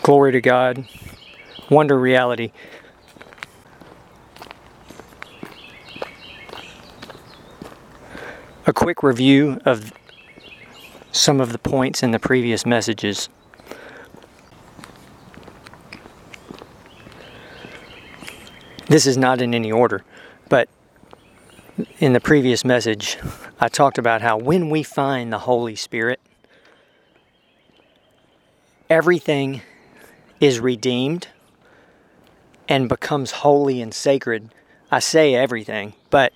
Glory to God. Wonder reality. A quick review of some of the points in the previous messages. This is not in any order, but in the previous message, I talked about how when we find the Holy Spirit, everything is redeemed and becomes holy and sacred. I say everything, but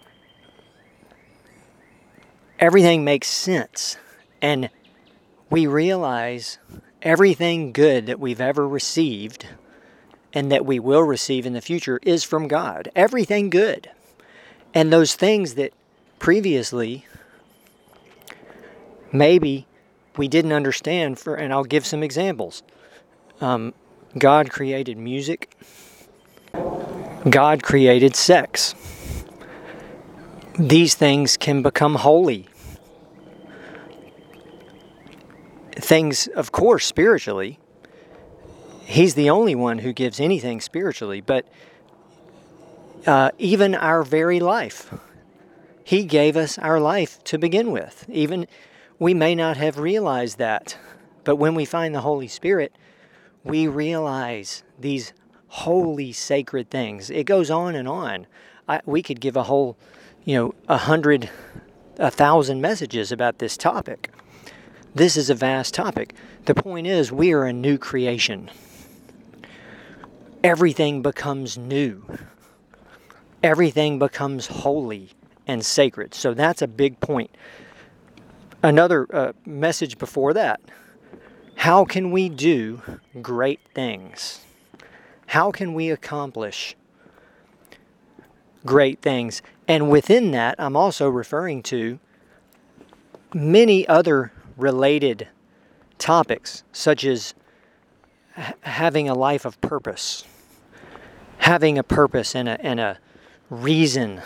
everything makes sense. And we realize everything good that we've ever received and that we will receive in the future is from God. Everything good. And those things that previously maybe we didn't understand, and I'll give some examples. God created music. God created sex. These things can become holy. Things, of course, spiritually. He's the only one who gives anything spiritually, but even our very life. He gave us our life to begin with. Even we may not have realized that, but when we find the Holy Spirit, we realize these holy, sacred things. It goes on and on. We could give a whole, 100, 1,000 messages about this topic. This is a vast topic. The point is, we are a new creation. Everything becomes new. Everything becomes holy and sacred. So that's a big point. Another message before that. How can we do great things? How can we accomplish great things? And within that, I'm also referring to many other related topics, such as having a life of purpose, having a purpose and a reason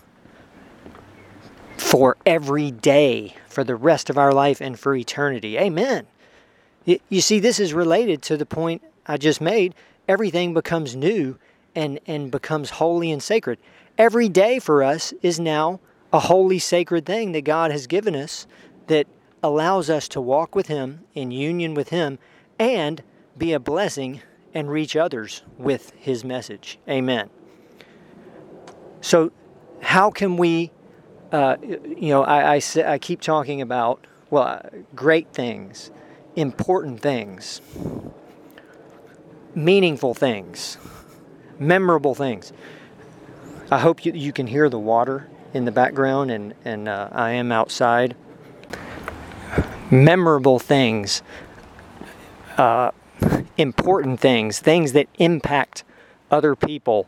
for every day, for the rest of our life, and for eternity. Amen. You see, this is related to the point I just made. Everything becomes new and becomes holy and sacred. Every day for us is now a holy, sacred thing that God has given us that allows us to walk with Him, in union with Him, and be a blessing and reach others with His message. Amen. So how can we, I keep talking about, great things, important things, meaningful things, memorable things. I hope you can hear the water in the background, and I am outside. Memorable things, important things, things that impact other people.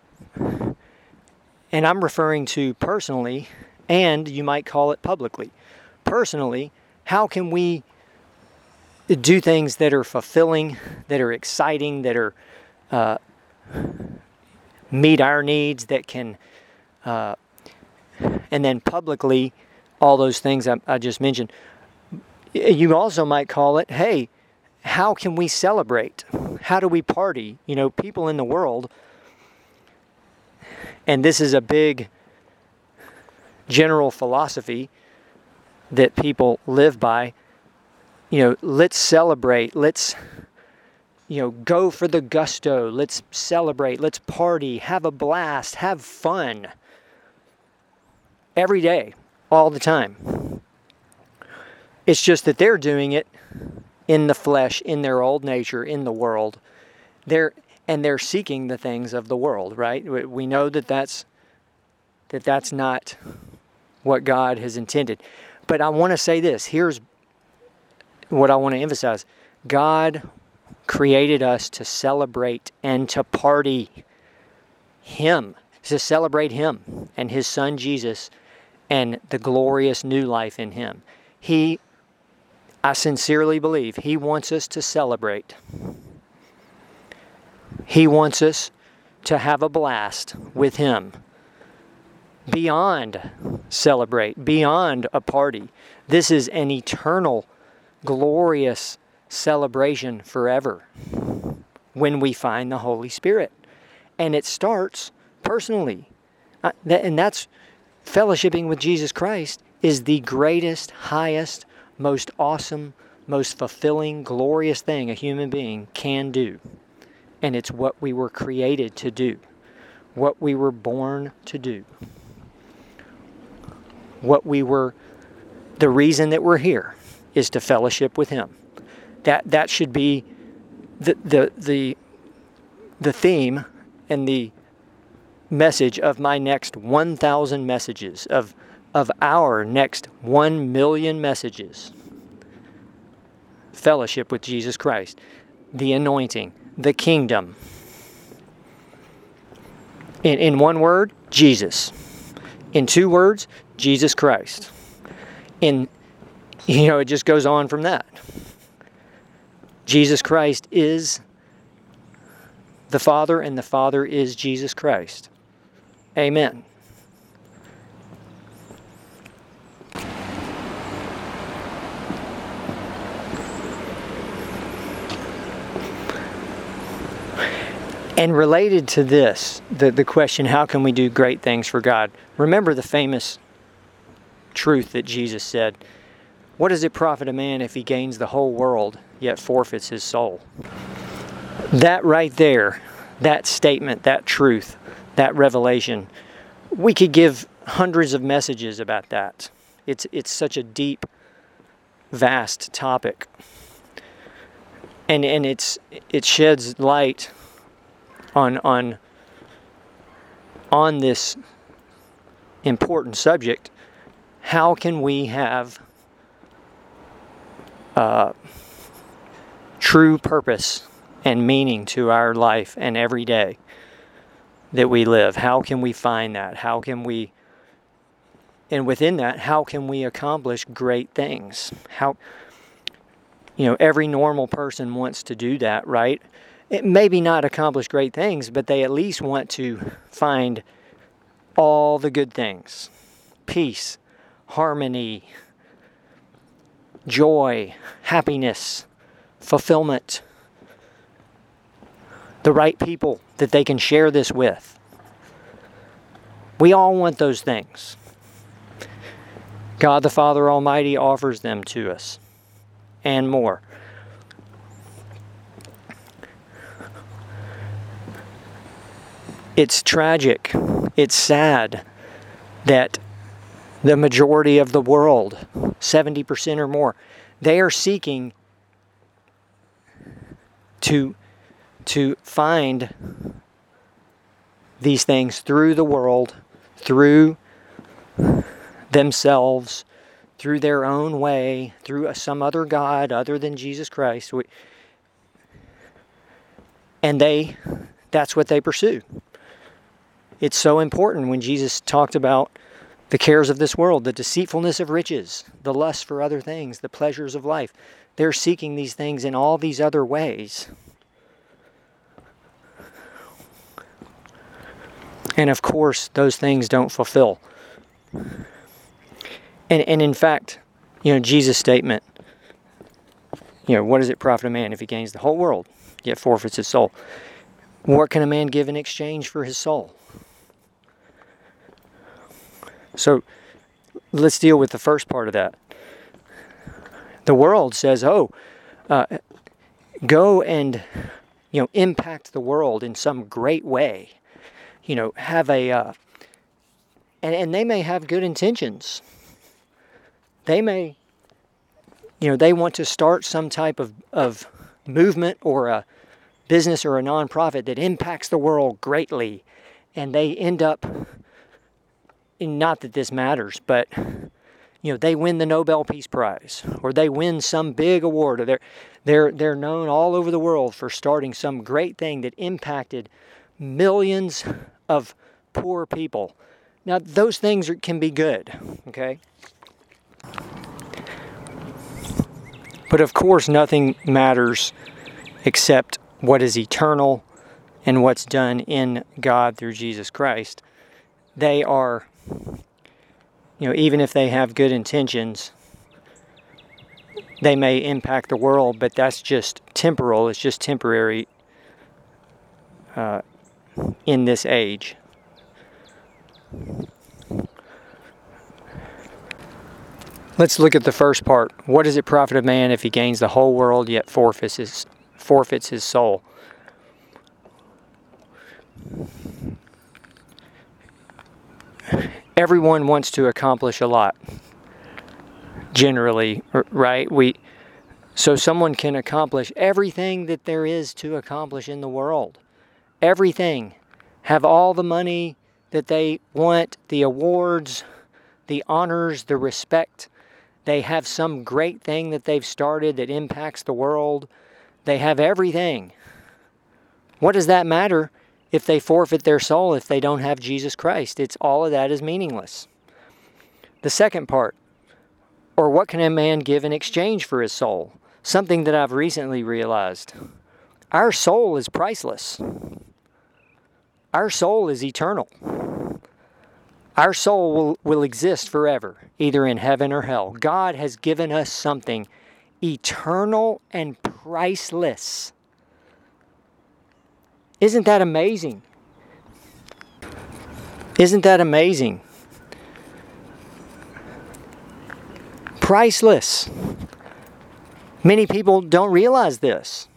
And I'm referring to personally, and you might call it publicly. Personally, how can we do things that are fulfilling, that are exciting, that are meet our needs, that can, and then publicly, all those things I just mentioned. You also might call it, hey, how can we celebrate? How do we party? People in the world, and this is a big general philosophy that people live by, let's celebrate, let's, go for the gusto, let's celebrate, let's party, have a blast, have fun. Every day, all the time. It's just that they're doing it in the flesh, in their old nature, in the world. They're seeking the things of the world, right? We know that's not what God has intended. But I want to say this. Here's what I want to emphasize. God created us to celebrate and to party Him, to celebrate Him and His Son Jesus and the glorious new life in Him. I sincerely believe He wants us to celebrate. He wants us to have a blast with Him. Beyond celebrate, beyond a party. This is an eternal, glorious celebration forever when we find the Holy Spirit. And it starts personally. And that's fellowshipping with Jesus Christ is the greatest, highest, most awesome, most fulfilling, glorious thing a human being can do. And it's what we were created to do, what we were born to do, the reason that we're here is to fellowship with Him. That should be the theme and the message of my next 1,000 messages, of our next 1 million messages. Fellowship with Jesus Christ, the anointing, the kingdom. In one word, Jesus. In 2 words, Jesus Christ. It just goes on from that. Jesus Christ is the Father, and the Father is Jesus Christ. Amen. And related to this, the question, how can we do great things for God? Remember the famous truth that Jesus said, what does it profit a man if he gains the whole world, yet forfeits his soul? That right there, that statement, that truth, that revelation, we could give hundreds of messages about that. It's such a deep, vast topic. And it sheds light on this important subject. How can we have true purpose and meaning to our life and every day that we live? How can we find that? And within that, how can we accomplish great things? Every normal person wants to do that, right? It maybe not accomplish great things, but they at least want to find all the good things. Peace, harmony, joy, happiness, fulfillment. The right people that they can share this with. We all want those things. God the Father Almighty offers them to us, and more. It's tragic, it's sad that the majority of the world, 70% or more, they are seeking to find these things through the world, through themselves, through their own way, through some other God other than Jesus Christ. And that's what they pursue. It's so important when Jesus talked about the cares of this world, the deceitfulness of riches, the lust for other things, the pleasures of life. They're seeking these things in all these other ways. And of course, those things don't fulfill. And in fact, Jesus' statement, what does it profit a man if he gains the whole world, yet forfeits his soul? What can a man give in exchange for his soul? So let's deal with the first part of that. The world says, go and, impact the world in some great way. Have and they may have good intentions. They may, they want to start some type of movement or a business or a nonprofit that impacts the world greatly. And they end up, not that this matters, but they win the Nobel Peace Prize, or they win some big award, or they're known all over the world for starting some great thing that impacted millions of poor people. Now, those things can be good, okay? But of course, nothing matters except what is eternal and what's done in God through Jesus Christ. They are, even if they have good intentions, they may impact the world, but that's just temporal. It's just temporary in this age. Let's look at the first part. What does it profit a man if he gains the whole world yet forfeits his soul? Everyone wants to accomplish a lot, generally, right? So someone can accomplish everything that there is to accomplish in the world. Everything. Have all the money that they want, the awards, the honors, the respect. They have some great thing that they've started that impacts the world. They have everything. What does that matter if they forfeit their soul, if they don't have Jesus Christ? All of that is meaningless. The second part, or what can a man give in exchange for his soul? Something that I've recently realized. Our soul is priceless. Our soul is eternal. Our soul will exist forever, either in heaven or hell. God has given us something eternal and priceless. Isn't that amazing? Isn't that amazing? Priceless. Many people don't realize this.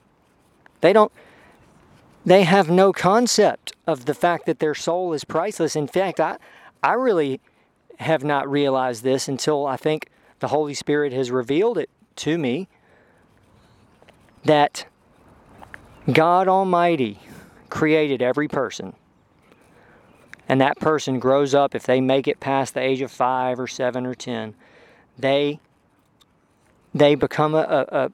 They have no concept of the fact that their soul is priceless. In fact, I really have not realized this until I think the Holy Spirit has revealed it to me, that God Almighty created every person. And that person grows up, if they make it past the age of 5 or 7 or 10, they become an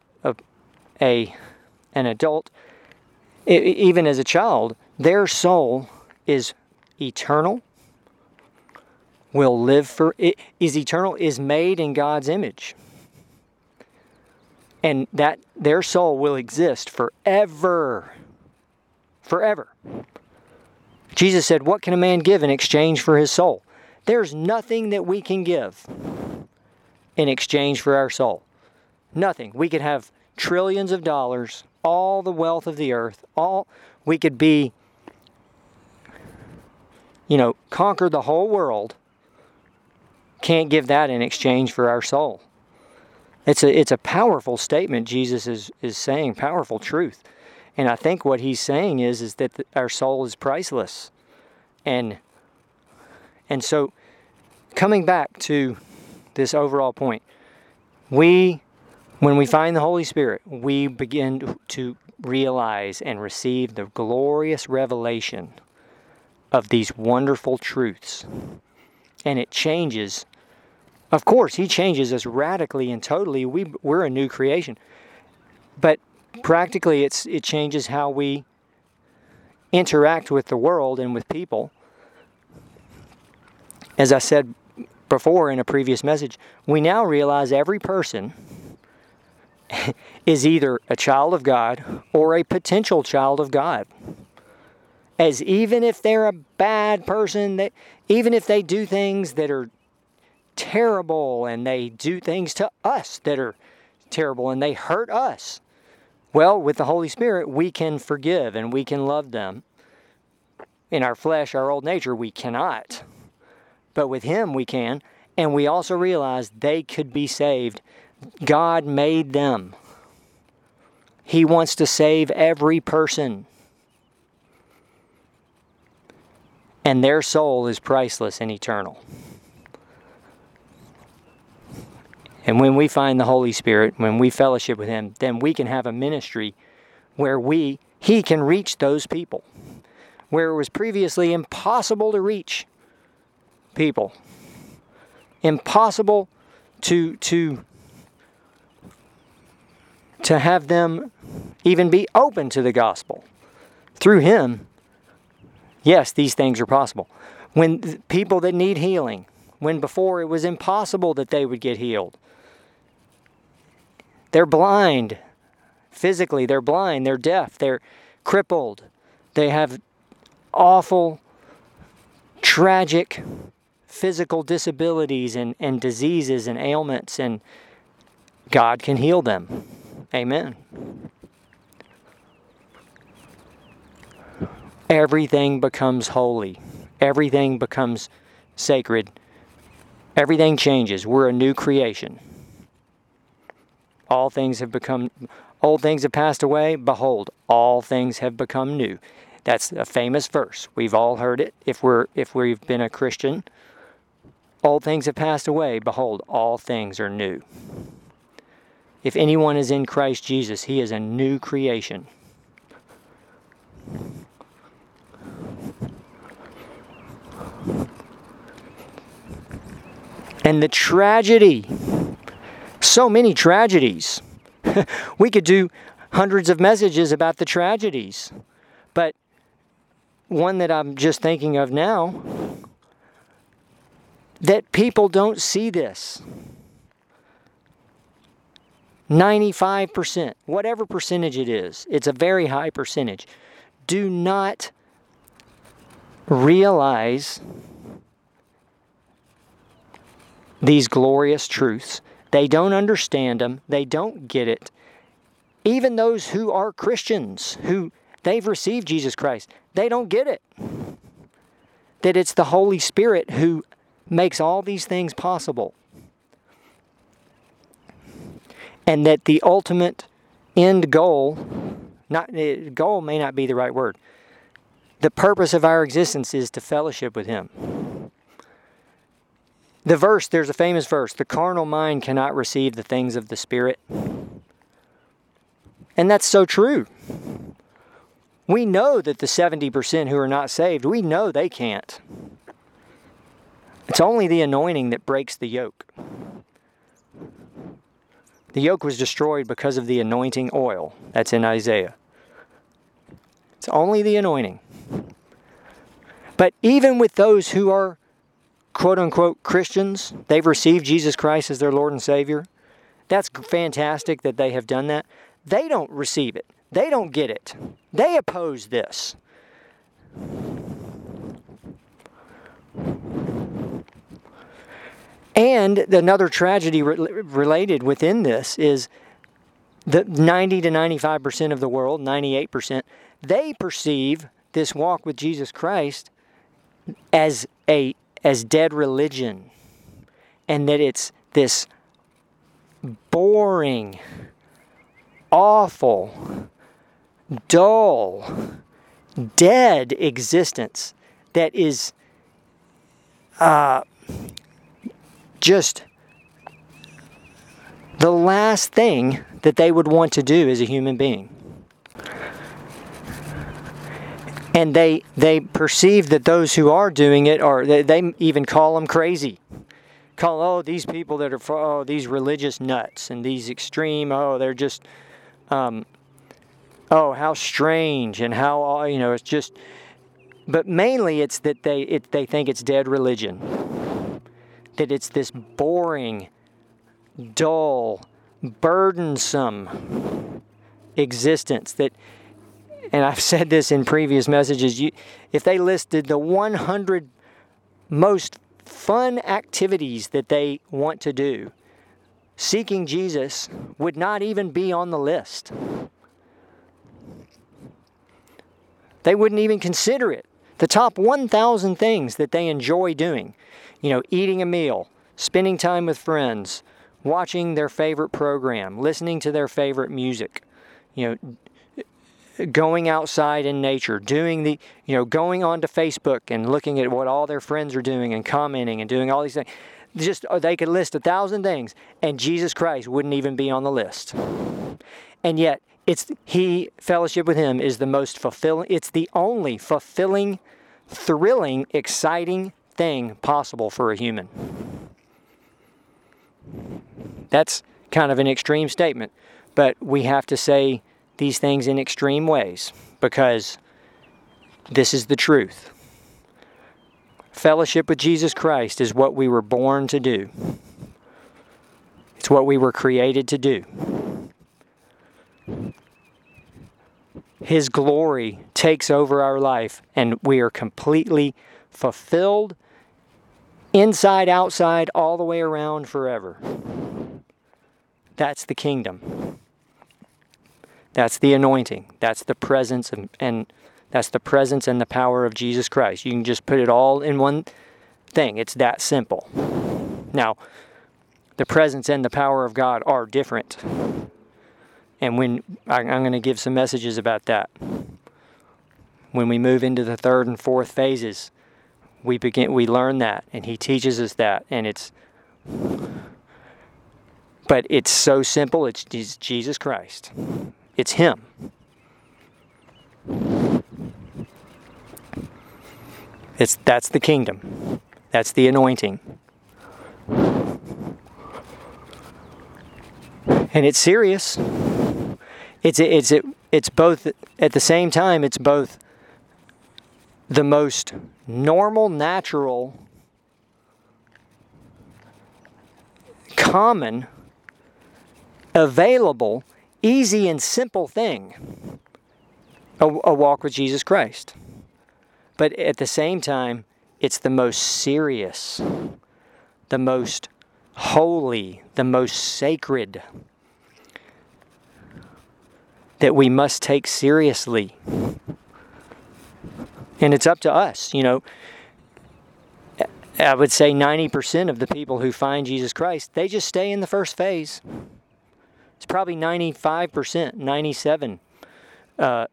adult. Even as a child, their soul is eternal, will live is eternal, is made in God's image. And that their soul will exist forever. Forever. Jesus said, what can a man give in exchange for his soul? There's nothing that we can give in exchange for our soul. Nothing. We could have trillions of dollars, all the wealth of the earth, we could conquer the whole world. Can't give that in exchange for our soul. It's a powerful statement Jesus is saying, powerful truth. And I think what he's saying is that our soul is priceless. And so coming back to this overall point, when we find the Holy Spirit, we begin to realize and receive the glorious revelation of these wonderful truths. And it changes. Of course, he changes us radically and totally. We're a new creation. But practically, it changes how we interact with the world and with people. As I said before in a previous message, we now realize every person is either a child of God or a potential child of God. As even if they're a bad person, even if they do things that are terrible and they do things to us that are terrible and they hurt us, well, with the Holy Spirit, we can forgive and we can love them. In our flesh, our old nature, we cannot. But with Him, we can. And we also realize they could be saved. God made them. He wants to save every person. And their soul is priceless and eternal. And when we find the Holy Spirit, when we fellowship with Him, then we can have a ministry where He can reach those people. Where it was previously impossible to reach people. Impossible to have them even be open to the gospel. Through Him, yes, these things are possible. When people that need healing, when before it was impossible that they would get healed. They're blind. Physically, they're blind. They're deaf. They're crippled. They have awful, tragic physical disabilities and diseases and ailments. And God can heal them. Amen. Everything becomes holy. Everything becomes sacred. Everything changes. We're a new creation. Old things have passed away. Behold, all things have become new. That's a famous verse. We've all heard it if we've been a Christian. Old things have passed away. Behold, all things are new. If anyone is in Christ Jesus, he is a new creation. And the tragedy, so many tragedies. We could do hundreds of messages about the tragedies. But one that I'm just thinking of now, that people don't see this. 95%, whatever percentage it is, it's a very high percentage, do not realize these glorious truths. They don't understand them. They don't get it. Even those who are Christians, who they've received Jesus Christ, they don't get it. That it's the Holy Spirit who makes all these things possible. And that the ultimate end goal, goal may not be the right word. The purpose of our existence is to fellowship with Him. The verse, there's a famous verse, the carnal mind cannot receive the things of the Spirit. And that's so true. We know that the 70% who are not saved, we know they can't. It's only the anointing that breaks the yoke. The yoke was destroyed because of the anointing oil. That's in Isaiah. It's only the anointing. But even with those who are quote-unquote Christians, they've received Jesus Christ as their Lord and Savior. That's fantastic that they have done that. They don't receive it. They don't get it. They oppose this. And another tragedy related within this is the 90 to 95% of the world, 98%, they perceive this walk with Jesus Christ as dead religion, and that it's this boring, awful, dull, dead existence that is just the last thing that they would want to do as a human being. And they perceive that those who are doing it they even call them crazy. These people that are these religious nuts and these extreme, they're just how strange and how it's just. But mainly it's that they think it's dead religion. That it's this boring, dull, burdensome existence that. And I've said this in previous messages, if they listed the 100 most fun activities that they want to do, seeking Jesus would not even be on the list. They wouldn't even consider it. The top 1,000 things that they enjoy doing, eating a meal, spending time with friends, watching their favorite program, listening to their favorite music, going outside in nature, doing going onto Facebook and looking at what all their friends are doing and commenting and doing all these things. They could list 1,000 things, and Jesus Christ wouldn't even be on the list. And yet, fellowship with Him is the most fulfilling. It's the only fulfilling, thrilling, exciting thing possible for a human. That's kind of an extreme statement, but we have to say these things in extreme ways because this is the truth. Fellowship with Jesus Christ is what we were born to do. It's what we were created to do. His glory takes over our life and we are completely fulfilled inside, outside, all the way around forever. That's the kingdom. That's the anointing. That's the presence and that's the presence and the power of Jesus Christ. You can just put it all in one thing. It's that simple. Now, the presence and the power of God are different. And when I'm going to give some messages about that. When we move into the third and fourth phases, we learn that, and he teaches us that, but it's so simple. It's Jesus Christ. It's him. That's the kingdom. That's the anointing. And it's serious. It's both, at the same time, it's both the most normal, natural, common, available, easy and simple thing, a walk with Jesus Christ. But at the same time, it's the most serious, the most holy, the most sacred, that we must take seriously. And it's up to us. I would say 90% of the people who find Jesus Christ, they just stay in the first phase. It's probably 95%, 97%.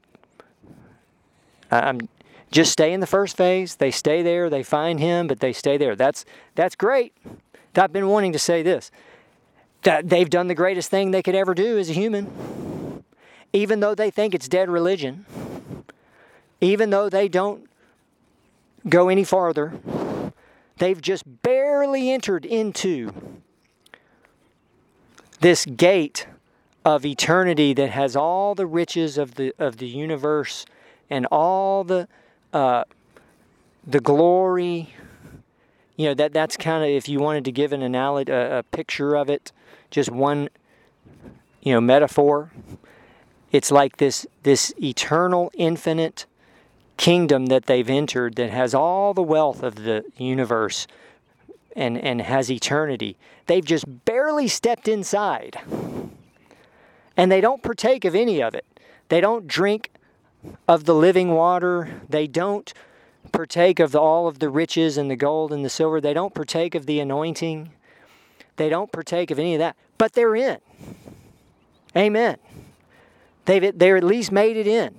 I'm just stay in the first phase. They stay there. They find him, but they stay there. That's great. I've been wanting to say this. That they've done the greatest thing they could ever do as a human. Even though they think it's dead religion. Even though they don't go any farther. They've just barely entered into this gate of eternity that has all the riches of the universe and all the glory. That's kind of, if you wanted to give an analogy, a picture of it, just one, metaphor. It's like this eternal, infinite kingdom that they've entered that has all the wealth of the universe and has eternity. They've just barely stepped inside. And they don't partake of any of it. They don't drink of the living water. They don't partake of all of the riches and the gold and the silver. They don't partake of the anointing. They don't partake of any of that. But they're in. Amen. They're at least made it in.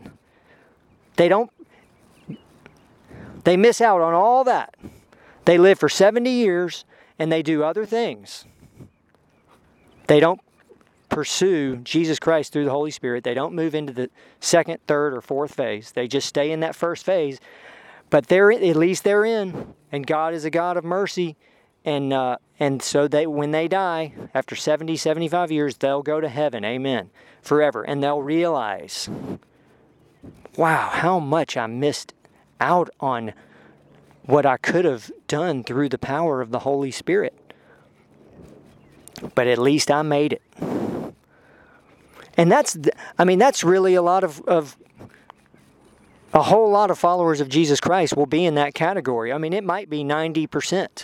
They miss out on all that. They live for 70 years and they do other things. They don't pursue Jesus Christ through the Holy Spirit. They don't move into the second, third, or fourth phase. They just stay in that first phase. But at least they're in. And God is a God of mercy. And so when they die, after 70, 75 years, they'll go to heaven. Amen. Forever. And they'll realize, wow, how much I missed out on what I could have done through the power of the Holy Spirit. But at least I made it. And that's really a lot of a whole lot of followers of Jesus Christ will be in that category. It might be 90%.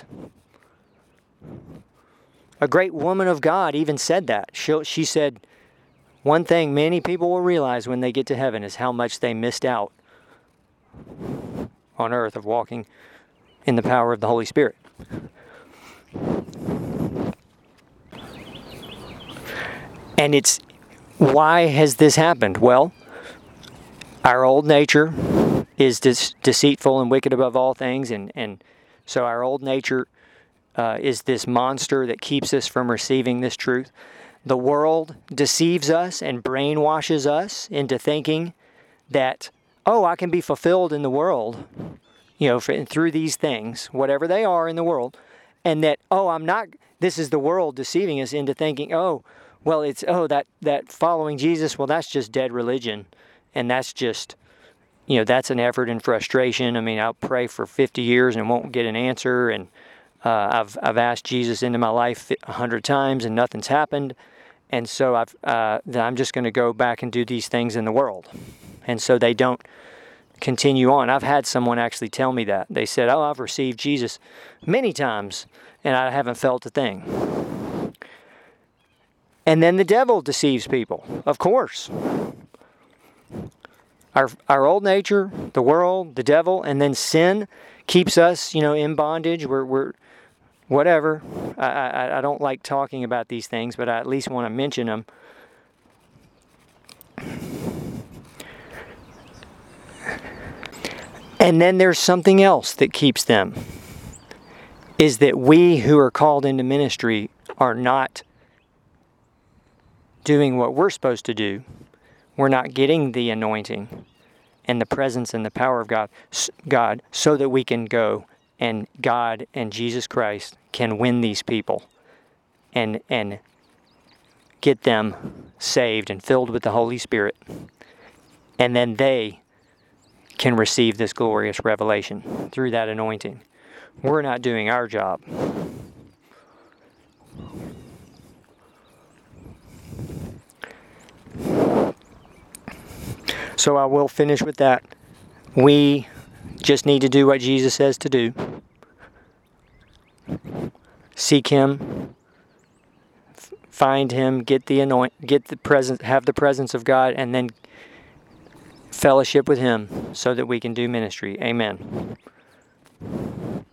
A great woman of God even said that. She said, one thing many people will realize when they get to heaven is how much they missed out on earth of walking in the power of the Holy Spirit. And why has this happened? Well, our old nature is deceitful and wicked above all things, and so our old nature is this monster that keeps us from receiving this truth. The world deceives us and brainwashes us into thinking that, I can be fulfilled in the world, through these things, whatever they are in the world, and that, I'm not, this is the world deceiving us into thinking, it's, that following Jesus, that's just dead religion, and that's just, that's an effort and frustration. I'll pray for 50 years and won't get an answer, and I've asked Jesus into my life 100 times and nothing's happened, and so I'm just going to go back and do these things in the world, and so they don't continue on. I've had someone actually tell me that. They said, I've received Jesus many times and I haven't felt a thing. And then the devil deceives people, of course. Our old nature, the world, the devil, and then sin keeps us, in bondage. We're whatever. I don't like talking about these things, but I at least want to mention them. And then there's something else that keeps them, is that we who are called into ministry are not doing what we're supposed to do. We're not getting the anointing and the presence and the power of God so that we can go and God and Jesus Christ can win these people and get them saved and filled with the Holy Spirit. And then they can receive this glorious revelation through that anointing. We're not doing our job. So I will finish with that. We just need to do what Jesus says to do. Seek Him, find Him, have the presence of God, and then fellowship with Him so that we can do ministry. Amen.